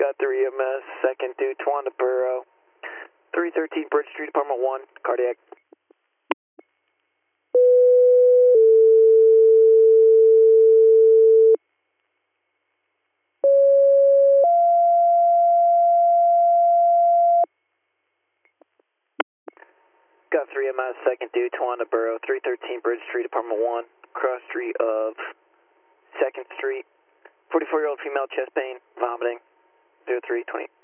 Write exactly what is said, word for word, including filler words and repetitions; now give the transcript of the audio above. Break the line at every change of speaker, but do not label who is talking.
Got three M S, second due Tawanda Borough, three thirteen Bridge Street, Apartment one, cardiac. Got three M S, second due Tawanda Borough, three thirteen Bridge Street, Apartment one, cross street of second Street, forty-four year old female, chest pain, vomiting, zero three twenty.